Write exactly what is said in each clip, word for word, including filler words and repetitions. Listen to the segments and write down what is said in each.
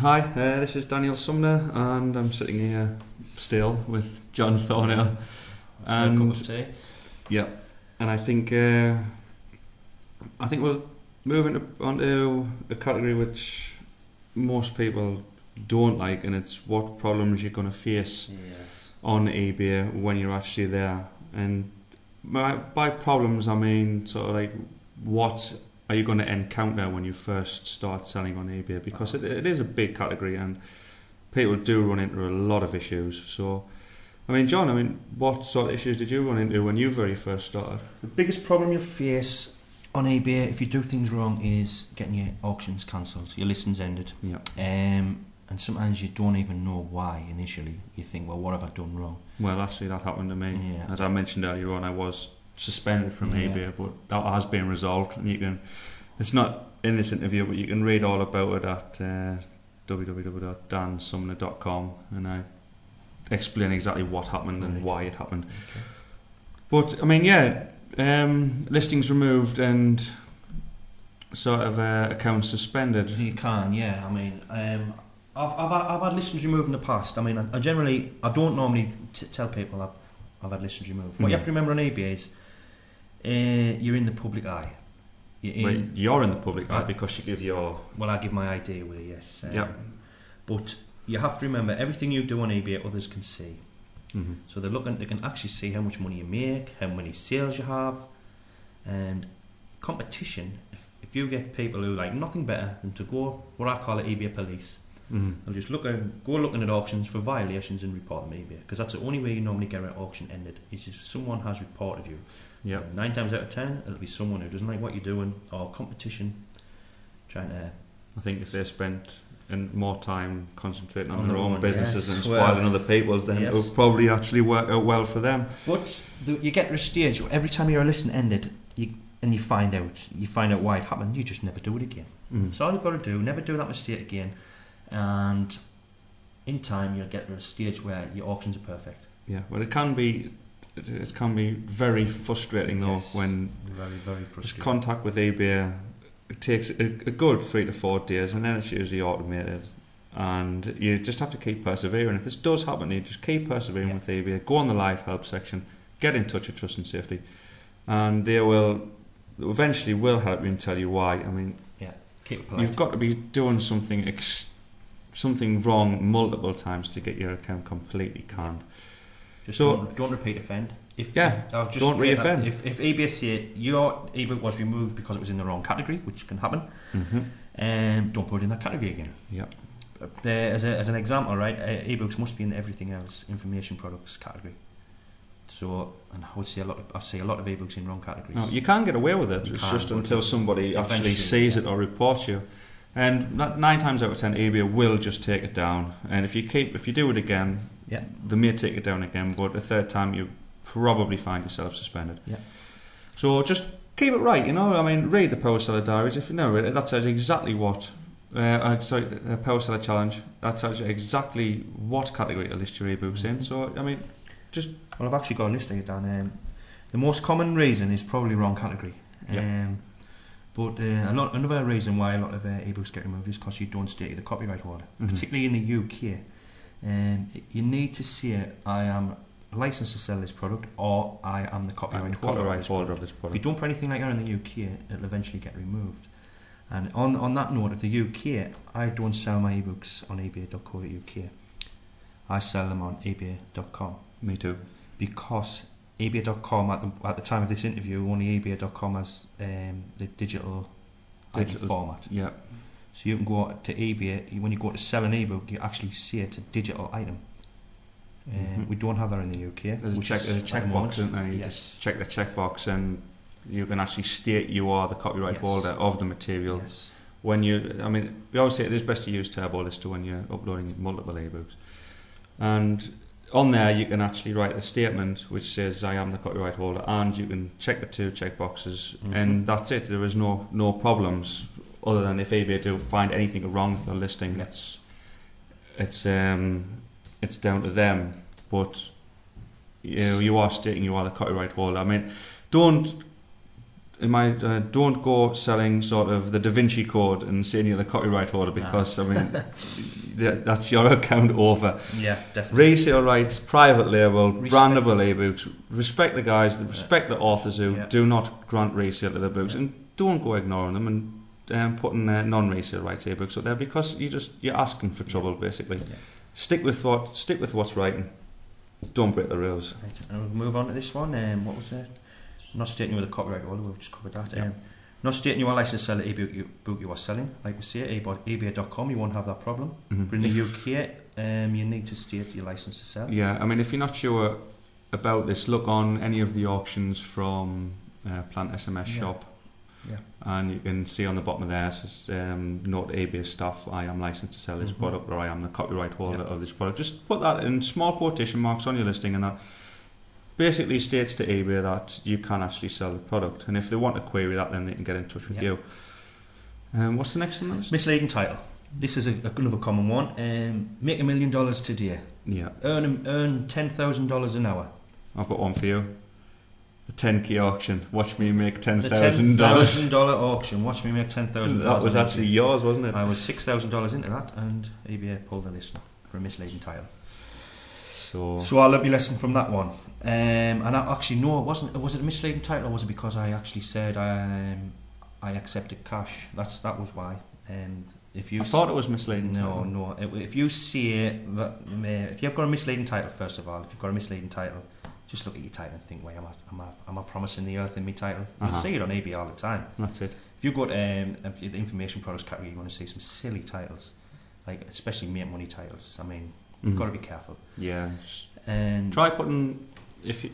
Hi, uh, this is Daniel Sumner, and I'm sitting here still with John Thornhill. And a cup of tea. Yeah, and I think uh, I think we'll move into onto a category which most people don't like, and it's what problems you're going to face Yes. on eBay when you're actually there. And by, by problems, I mean sort of like what are you going to encounter when you first start selling on eBay, because it, it is a big category and people do run into a lot of issues. So, I mean, John, I mean, what sort of issues did you run into when you very first started? The biggest problem you face on eBay if you do things wrong is getting your auctions cancelled, your listings ended. Yeah. Um, and sometimes you don't even know why initially. You think, well, what have I done wrong? Well, actually, that happened to me. Yeah. As I mentioned earlier on, I was suspended from Yeah. eBay, but that has been resolved. And you can, it's not in this interview, but you can read all about it at uh, w w w dot dan sumner dot com, and I explain exactly what happened Right. and why it happened. Okay. But I mean, yeah, um, listings removed and sort of uh, accounts suspended. You can, yeah. I mean, um, I've, I've, I've had listings removed in the past. I mean, I, I generally, I don't normally t- tell people I've, I've had listings removed. What Mm. you have to remember on eBay is uh, you're in the public eye. You're in, Well, you're in the public eye I- because you give your Well, I give my I D away, yes. Um, Yeah. But you have to remember, everything you do on eBay, others can see. Mhm. So they're looking, they can actually see how much money you make, how many sales you have, and competition. If, if you get people who like nothing better than to go, what I call it, eBay police, Mhm. they'll just look at, go looking at auctions for violations and report them eBay, because that's the only way you normally get an auction ended. Is if someone has reported you. Yeah. Nine times out of ten, it'll be someone who doesn't like what you're doing, or competition, trying to. I think if they spent and more time concentrating on, On their their own own, businesses yes. and Well, spoiling other people's, then yes. it would probably actually work out well for them. But the, you get to a stage where every time your listing ended, you and you find out, you find out why it happened. You just never do it again. Mm. That's all you've got to do. Never do that mistake again, and in time you'll get to a stage where your auctions are perfect. Yeah, well, it can be, it, it can be very frustrating though Yes. when Very, very just frustrating. contact with eBay. It takes a, a good three to four days, and then it's usually automated. And you just have to keep persevering. If this does happen, you just keep persevering Yeah. with eBay. Go on the live help section, get in touch with Trust and Safety, and they will eventually will help you and tell you why. I mean, Keep it polite. you've got to be doing something ex- something wrong multiple times to get your account completely canned. Just so- don't, don't repeat offend. If, Yeah, if, I'll just don't rate that. re-offend. If, if eBay say your ebook was removed because it was in the wrong category, which can happen, Mm-hmm. um, don't put it in that category again. Yep. Uh, as, a, as an example, right, uh, ebooks must be in everything else, information products category. So, and I would say a lot. Of, I see a lot of ebooks in wrong categories. No, you can get away with it. You It's can, just but until somebody actually eventually, sees it yeah. or reports you. And not- nine times out of ten, eBay will just take it down. And if you keep, if you do it again, Yeah. they may take it down again. But a third time, you probably find yourself suspended. Yeah. So just keep it right. You know, I mean, read the Power Seller Diaries. If you know it, that tells you exactly what. Uh, uh, sorry, uh, Power Seller Challenge. That tells you exactly what category to list your ebooks in. So I mean, just Well, I've actually got a list here down. Um, the most common reason is probably wrong category. Um, Yeah. But uh, a lot, another reason why a lot of uh, ebooks get removed is because you don't state the copyright holder, Mhm. particularly in the U K. Um, you need to say, I am licensed to sell this product, or I am the copyright I'm holder. of copyright this holder product. of this If you product. don't put anything like that in the U K, it'll eventually get removed. And on on that note of the U K, I don't sell my ebooks on ebay dot co dot U K. I sell them on ebay dot com. Me too. Because ebay dot com at the at the time of this interview, only ebay dot com has um, the digital, item Digital. format. Yeah. So you can go to eBay, you- when you go to sell an ebook, you actually see it's a digital item. Um, Mhm. We don't have that in the U K. There's a which check. is There's a at the checkbox, moment. isn't there? You Yes. just check the checkbox, and you can actually state you are the copyright Yes. holder of the material. Yes. When you, I mean, we always say it is best to use Turbo Lister when you're uploading multiple ebooks, and on there you can actually write a statement which says I am the copyright holder, and you can check the two checkboxes, Mhm. and that's it. There is no no problems other than if eBay do find anything wrong with the listing. Yeah. It's it's um it's down to them, but you know, you are stating you are the copyright holder. I mean, don't in my uh, don't go selling sort of the Da Vinci Code and saying you're the copyright holder, because nah. I mean th- that's your account over. Yeah, definitely. Resale rights, private label, respect brandable ebooks. Respect the guys, respect yeah. the authors who yeah. do not grant resale to their books, yeah. and don't go ignoring them and um, putting uh, non-resale rights ebooks up there, because you just you're asking for trouble yeah. basically. Yeah. Stick with what stick with what's right, and don't break the rules. Right. And we'll move on to this one. Um, what was it? Not stating you were the copyright holder, we've just covered that. Yeah. Um, not stating you are licensed to sell the ebook you, book you are selling. Like we say, eBay dot com, you won't have that problem. Mm-hmm. But in the U K, um, you need to state your license to sell. Yeah, I mean, if you're not sure about this, look on any of the auctions from uh, Plant S M S yeah. shop. Yeah. And you can see on the bottom of there, it says, um, note eBay stuff, I am licensed to sell this mm-hmm. product, or I am the copyright holder yeah. of this product. Just put that in small quotation marks on your listing, and that basically states to eBay that you can actually sell the product. And if they want to query that, then they can get in touch with yeah. you. Um, what's the next on the list? Misleading title. This is a, a, another common one. Um, make a million dollars today. Yeah. Earn earn ten thousand dollars an hour. I've got one for you. The ten K auction. Watch me make ten thousand dollars. The ten dollars. thousand dollars auction. Watch me make ten thousand dollars. That was actually yours, wasn't it? I was six thousand dollars into that, and eBay pulled the list for a misleading title. So, so I learned my lesson from that one. Um, and I actually, no, it wasn't. Was it a misleading title, or was it because I actually said um, I accepted cash? That's That was why. Um, if you I thought it was misleading. No, title. no. If you see that, if you've got a misleading title, first of all, if you've got a misleading title, just look at your title and think, wait, am I, am I, am I promising the earth in my title? You'll uh-huh. see it on eBay all the time. That's it. If you've got um, the information products category, you want to see some silly titles, like especially make money titles. I mean, you've mm. got to be careful. Yeah. And try putting if you.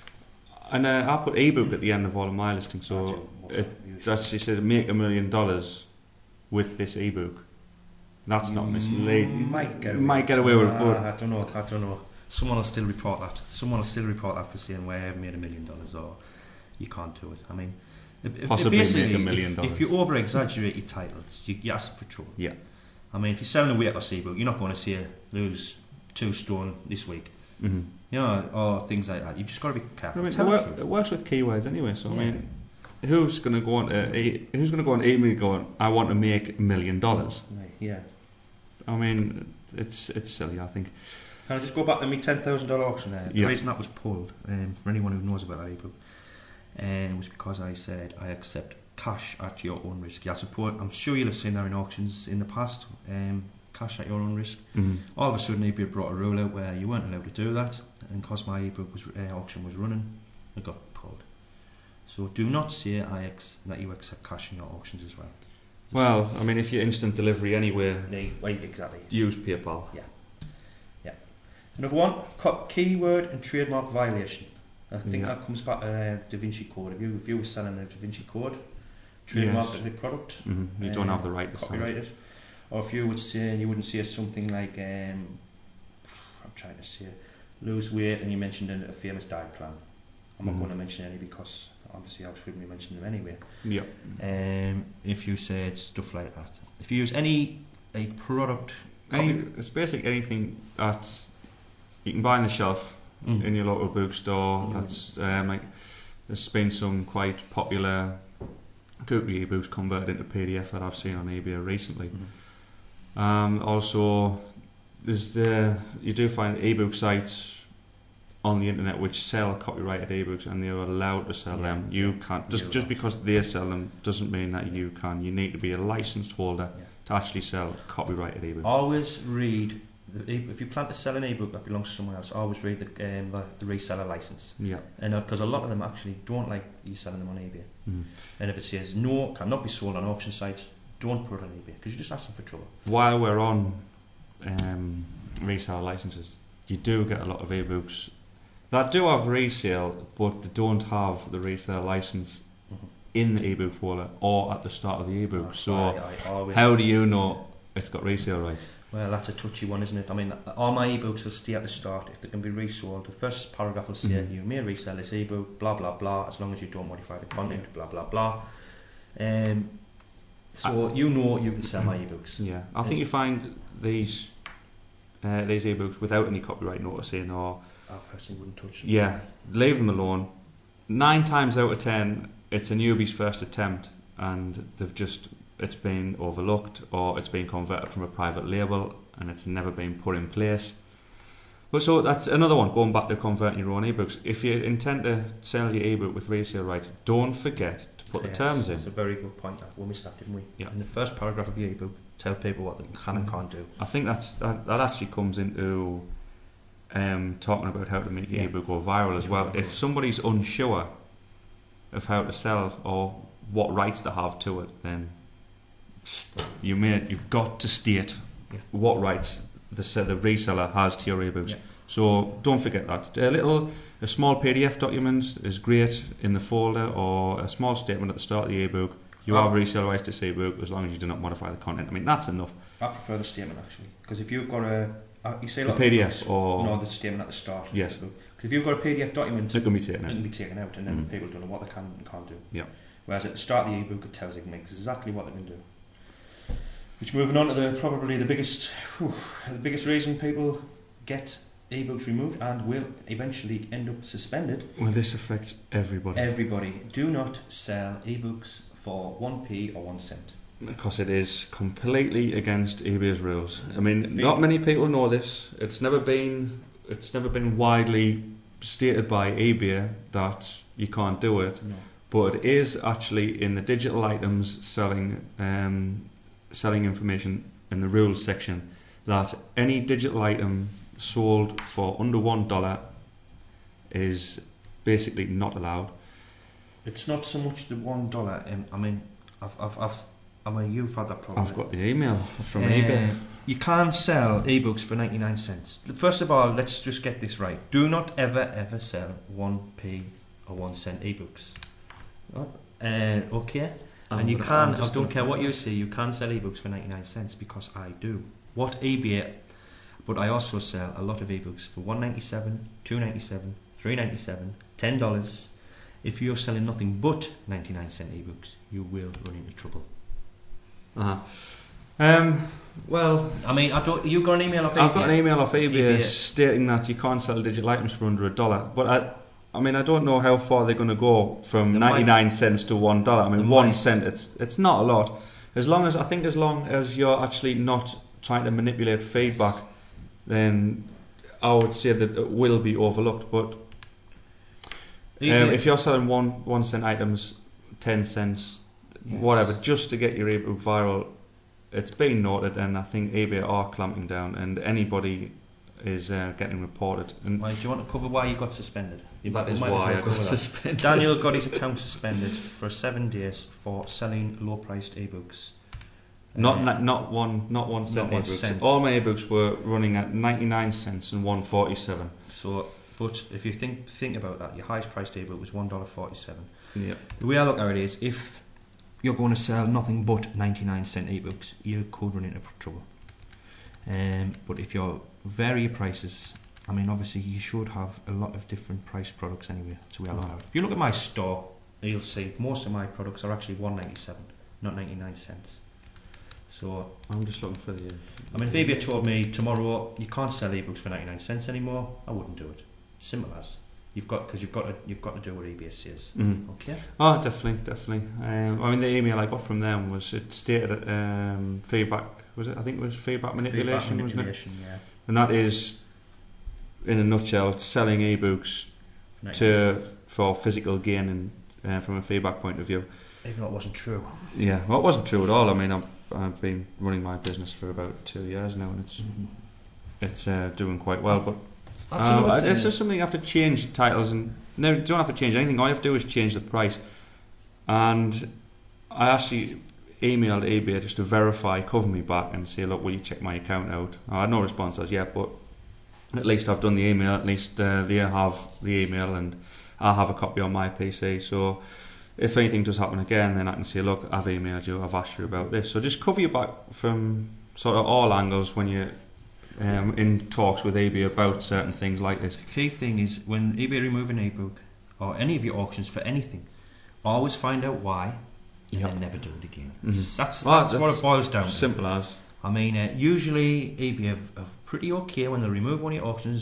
And uh, I put ebook at the end of all of my listings, so it actually says make a million dollars with this ebook. That's not misleading. Might get away, might get away with it. But I don't know. I don't know. Someone will still report that. Someone will still report that for saying, "Well, I haven't made a million dollars," or "You can't do it." I mean, possibly make a million if, dollars. If you over exaggerate your titles, you, you're asking for trouble. Yeah. I mean, if you're selling a weight loss ebook, you're not going to say lose two stone this week. Mm-hmm. You know, or things like that. You've just got to be careful. I mean, Tell it, the wor- truth. it works with keywords anyway. So yeah. I mean, who's going to go on? To, who's going to go on email going? I want to make a million dollars. Yeah. I mean, it's it's silly. I think. Can I just go back to my ten thousand dollar auction there? The yeah. reason that was pulled, um, for anyone who knows about that ebook, um, was because I said I accept cash at your own risk. Yeah, I support. I'm sure you'll have seen that in auctions in the past. Um, cash at your own risk. Mm-hmm. All of a sudden, eBay brought a rule out where you weren't allowed to do that, and because my ebook was uh, auction was running, it got pulled. So do not say I ex- that you accept cash in your auctions as well. Well, I mean, if you're instant delivery anywhere, wait, exactly. Use PayPal. Yeah, yeah. Another one: co- keyword and trademark violation. I think yeah. that comes back to uh, Da Vinci Code. If you if you were selling a Da Vinci Code, trademarked yes. a product, mm-hmm. you um, don't have the right to copyright it. Or if you would say, you wouldn't say something like, um, I'm trying to say, lose weight, and you mentioned a, a famous diet plan. I'm not mm-hmm. going to mention any because obviously I shouldn't be mentioning them anyway. Yeah. Um, if you said stuff like that, if you use any a product, any, it's basically anything that you can buy on the shelf mm. in your local bookstore. Mm. That's um, like there's been some quite popular cookie ebooks converted into P D F that I've seen on eBay recently. Mm. Um, also, there's the you do find ebook sites on the internet which sell copyrighted ebooks, and they're allowed to sell yeah. them. You can't just you just because they sell them doesn't mean that you can. You need to be a licensed holder yeah. to actually sell copyrighted ebooks. Always read the, if you plan to sell an ebook that belongs to someone else. Always read the um, the, the reseller license. Yeah, and because uh, a lot of them actually don't like you selling them on eBay. Mm. And if it says no, cannot be sold on auction sites, don't put it on eBay because you're just asking for trouble. While we're on um, reseller licenses, you do get a lot of ebooks that do have resale, but they don't have the reseller license mm-hmm. in the ebook folder or at the start of the ebook. That's so, I, I how do you know it's got resale rights? Well, that's a touchy one, isn't it? I mean, all my ebooks will stay at the start if they can be resold. The first paragraph will say, mm-hmm. you may resell this ebook, blah blah blah, as long as you don't modify the content, yeah. blah blah blah. Um, so I, you know you can sell my ebooks. Yeah, I think you find these uh, these ebooks without any copyright notice in, or I personally wouldn't touch them. Yeah, leave them alone. Nine times out of ten, it's a newbie's first attempt, and they've just it's been overlooked, or it's been converted from a private label, and it's never been put in place. But so that's another one, going back to converting your own ebooks. If you intend to sell your ebook with resale rights, don't forget to put Yes, the terms in. That's a very good point. That we missed that, didn't we? Yeah. In the first paragraph of your ebook, tell people what they can and can't do. I think that's that, that actually comes into um, talking about how to make your Yeah. ebook go viral as well. If somebody's unsure of how to sell or what rights they have to it, then st- you may you've got to state Yeah. what rights the se- the reseller has to your ebooks. Yeah. So don't forget that. A little, a small P D F document is great in the folder, or a small statement at the start of the ebook. You Oh. have resale rights to this ebook as long as you do not modify the content. I mean, that's enough. I prefer the statement actually, because if you've got a, uh, you say a The lot P D of F ebooks, or no, the statement at the start. Of Yes. the book. Because if you've got a P D F document, it can be taken it out. can be taken out, and then Mm. people don't know what they can and can't do. Yeah. Whereas at the start of the ebook, it tells them exactly what they can do. Which, moving on to the probably the biggest, whew, the biggest reason people get ebooks removed and will eventually end up suspended. Well, this affects everybody. Everybody, do not sell ebooks for one p or one cent. Because it is completely against eBay's rules. I mean, Feel- not many people know this. It's never been it's never been widely stated by eBay that you can't do it, No. but it is actually in the digital items selling um, selling information in the rules section that any digital item sold for under one dollar is basically not allowed. It's not so much the one dollar. Um, I mean, I've, I've, I've, I mean, you've had that problem. I've got the email from Uh, eBay. You can't sell ebooks for ninety-nine cents. First of all, let's just get this right. Do not ever, ever sell one p or one cent ebooks. Oh. Uh, okay? I'm and you gonna- can, I'm I just don't gonna- care what you say, you can sell ebooks for ninety-nine cents because I do. What eBay, but I also sell a lot of ebooks for one ninety-seven, two ninety-seven, three ninety-seven, ten dollars. If you're selling nothing but ninety-nine cent ebooks, you will run into trouble. Uh-huh. Um, well, I mean, I don't. You got an email off eBay? I've got an email off eBay, eBay. stating that you can't sell digital items for under a dollar. But I, I mean, I don't know how far they're going to go from They might- ninety-nine cents to one dollar. I mean, They one might. cent. It's it's not a lot. As long as I think, as long as you're actually not trying to manipulate feedback, then I would say that it will be overlooked. But um, eBay- if you're selling one one cent items, ten cents, Yes. whatever, just to get your ebook viral, it's been noted, and I think eBay are clamping down, and anybody is uh, getting reported. And Why, do you want to cover why you got suspended? You that might- is might as why well I cover got that. suspended. Daniel got his account suspended for seven days for selling low-priced ebooks. Not Uh, not not one not one cent Not one ebooks. cent. All my ebooks were running at ninety-nine cents and one forty-seven. So, but if you think think about that, your highest priced ebook was one dollar forty-seven. Yeah. The way I look at it is, if you're going to sell nothing but ninety-nine cent ebooks, you could run into trouble. Um, but if you vary your prices, I mean, obviously you should have a lot of different price products anyway. So we look at it. If you look at my store, you'll see most of my products are actually one ninety-seven, not ninety-nine cents. So, I'm just looking for the. I mean, if eBay told me tomorrow you can't sell ebooks for ninety-nine cents anymore, I wouldn't do it. Simple as. You've got because you've got to you've got to do what eBay says. Mhm. Okay. Oh, definitely, definitely. Um, I mean, the email I got from them was it stated um, feedback. Was it? I think it was feedback manipulation, Feedback wasn't it? manipulation, yeah. And that is, in a nutshell, selling ebooks to for physical gain and uh, from a feedback point of view. Even though it wasn't true. Yeah, well, it wasn't true at all. I mean, I've, I've been running my business for about two years now, and it's it's uh, doing quite well. But That's uh, another it's thing. just something you have to change titles, and no, you don't have to change anything. All you have to do is change the price. And I actually emailed eBay just to verify, cover me back, and say, look, will you check my account out? I had no response as yet, but at least I've done the email. At least uh, they have the email, and I have a copy on my P C. So if anything does happen again, then I can say, look, I've emailed you, I've asked you about this. So just cover your back from sort of all angles when you're um, in talks with eBay about certain things like this. The key thing is when eBay remove an ebook or any of your auctions for anything, always find out why and Yep. then never do it again. Mhm. That's, that's, Well, that's what that's it boils down to. Simple as. I mean, uh, usually eBay are, are pretty okay when they remove one of your auctions. They've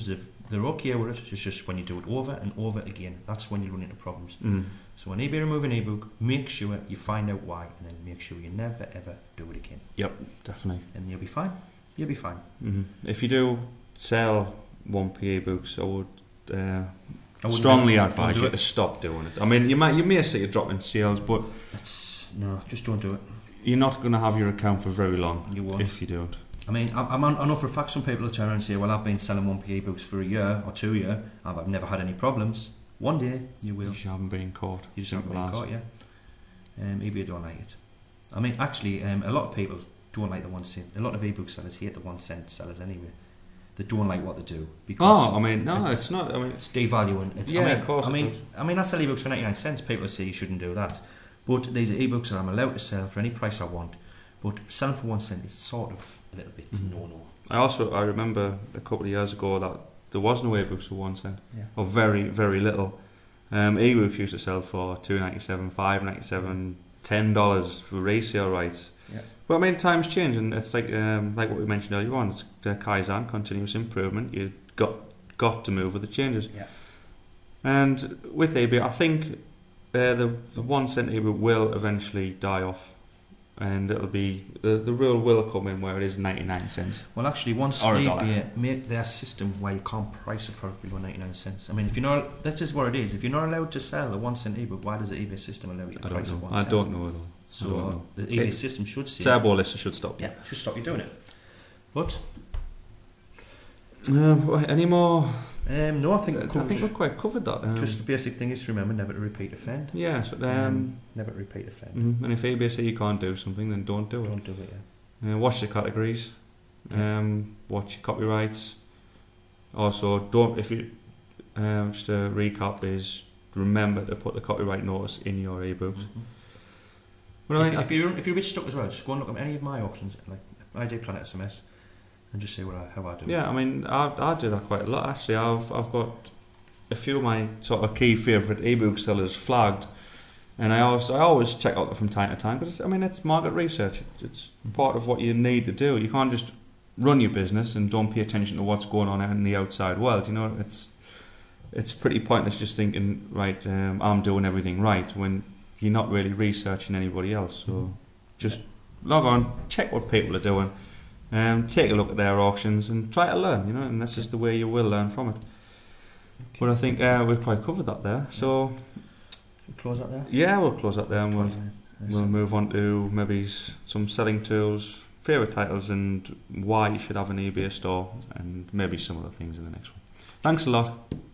they're okay with it. It's just when you do it over and over again, that's when you run into problems. Mm. So when eBay remove an ebook, make sure you find out why, and then make sure you never ever do it again. Yep, definitely. And you'll be fine. You'll be fine. Mm-hmm. If you do sell one p ebooks, I would uh, I wouldn't strongly do- advise don't do you it. to stop doing it. I mean, you might you may see a drop in sales, but It's, no, just don't do it. you're not going to have your account for very long You won't. if you don't. I mean, I, I'm, I know for a fact some people will turn around and say, well, I've been selling one p ebooks for a year or two years, and I've never had any problems. One day, you will. You just haven't been caught. You just haven't Simple been as. caught, yeah. Um, eBay don't like it. I mean, actually, um, a lot of people don't like the one cent. A lot of ebook sellers hate the one cent sellers anyway. They don't like what they do because Oh, I mean, no, it's not. I mean, it's devaluing. It's, Yeah, I mean, of course I it mean, does. I mean, I sell ebooks for ninety-nine cents. People say you shouldn't do that, but these are ebooks that I'm allowed to sell for any price I want. But selling for one cent is sort of a little bit Mhm. no no. I also I remember a couple of years ago that there was no ebooks for one cent, Yeah. or very very little. Um, ebooks used to sell for two ninety seven, five ninety seven, ten dollars for resale rights. Yeah. But I mean, times change, and it's like um, like what we mentioned earlier on. It's uh, Kaizen, continuous improvement. You got got to move with the changes. Yeah. And with eBay, I think uh, the the one cent ebook will eventually die off, and it'll be the the rule will come in where it is ninety nine cents. Well, actually, once Or a dollar. eBay make their system where you can't price a product below ninety-nine cents. I mean, if you're not, that is what it is. If you're not allowed to sell a one cent ebook, why does the eBay system allow you to I price don't at know. one I cent? don't know at all. So I don't know. the eBay It- system should say, Turbo Lister should stop. yeah, should stop you doing it. But Uh, any more? um, no, I think I we covered- think we've quite covered that. Um, just the basic thing is to remember never to repeat offend. yeah. So, um, Um, never to repeat offend. mhm, and if eBay say you can't do something, then don't do it. Don't do it. Yeah. Uh, watch the categories. Um, watch your copyrights. Also, don't if you um, just a recap is remember to put the copyright notice in your ebooks. Mhm. Well, I if, mean, I if you're if you're a bit stuck as well, just go and look at any of my auctions, like I J Planet S M S, and just see what I, how I do. Yeah, I mean, I I do that quite a lot actually. I've I've got a few of my sort of key favourite ebook sellers flagged, and I always I always check out them from time to time because I mean it's market research. It's, it's part of what you need to do. You can't just run your business and don't pay attention to what's going on out in the outside world. You know, it's it's pretty pointless just thinking right, um, I'm doing everything right when you're not really researching anybody else. So just log on, check what people are doing. Um, take a look at their auctions and try to learn, you know, and this is the way you will learn from it. Okay. But I think uh, we've quite covered that there. So Close that there. yeah, we'll close that there and we'll, Yes. we'll move on to maybe s- some selling tools, favourite titles, and why you should have an eBay store, and maybe some other things in the next one. Thanks a lot.